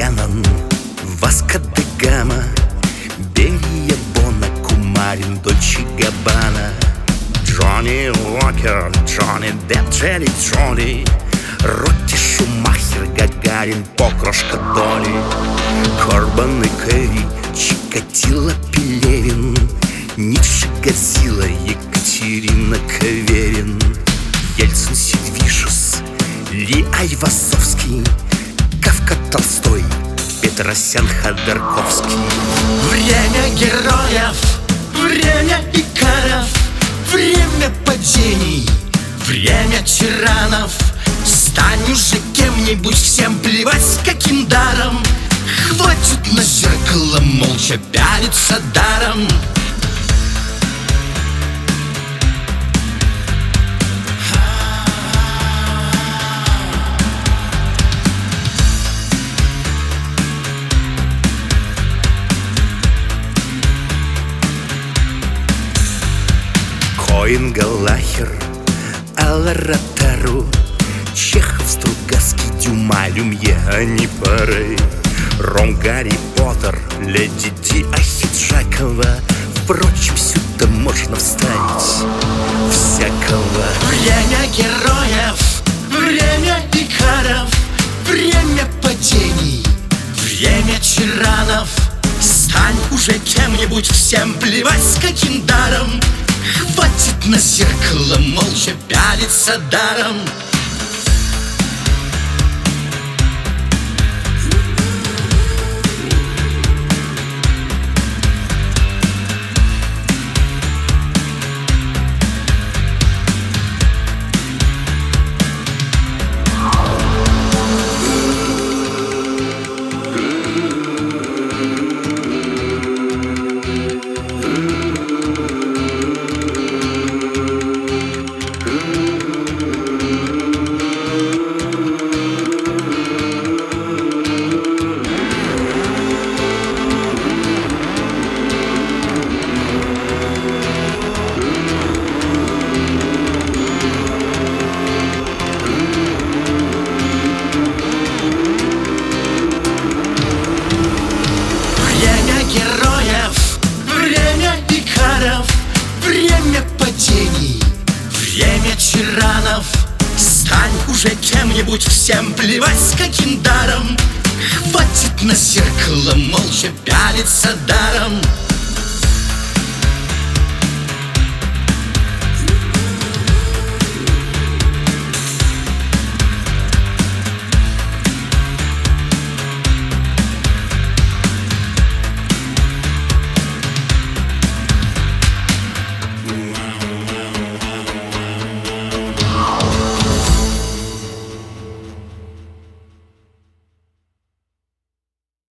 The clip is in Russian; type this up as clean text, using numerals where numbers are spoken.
Леннон, Васко де Гама, Берия, Бона, Кумарин, Дольче Габбана, Джонни Уокер, Джонни Депп, Джелли Джоли, Рокки Шумахер, Гагарин, Покрошка Долли, Корбан и Кэрри, Чикатило, Пелевин, Ницше, Годзилла, Екатерина Каверин, Ельцин, Сидвишус, Ли Айвазовский, Кафка, Толстой, Петросян, Ходорковский. Время героев, время икаров, время падений, время тиранов. Стань уже кем-нибудь, всем плевать с каким даром. Хватит на зеркало молча пялиться даром. Коэн, Галлахер, Алла Ротару, Чехов, Стругацкий, Дюма, Люмье, они пары. Ром, Гарри Поттер, Леди Ди, Ахиджакова. Впрочем, сюда можно вставить всякого. Время героев, время икаров, время падений, время тиранов. Стань уже кем-нибудь, всем плевать с каким даром. Хватит на зеркало молча пялиться даром. Время падений, время тиранов. Стань уже кем-нибудь, всем плевать с каким даром. Хватит на зеркало молча пялиться даром.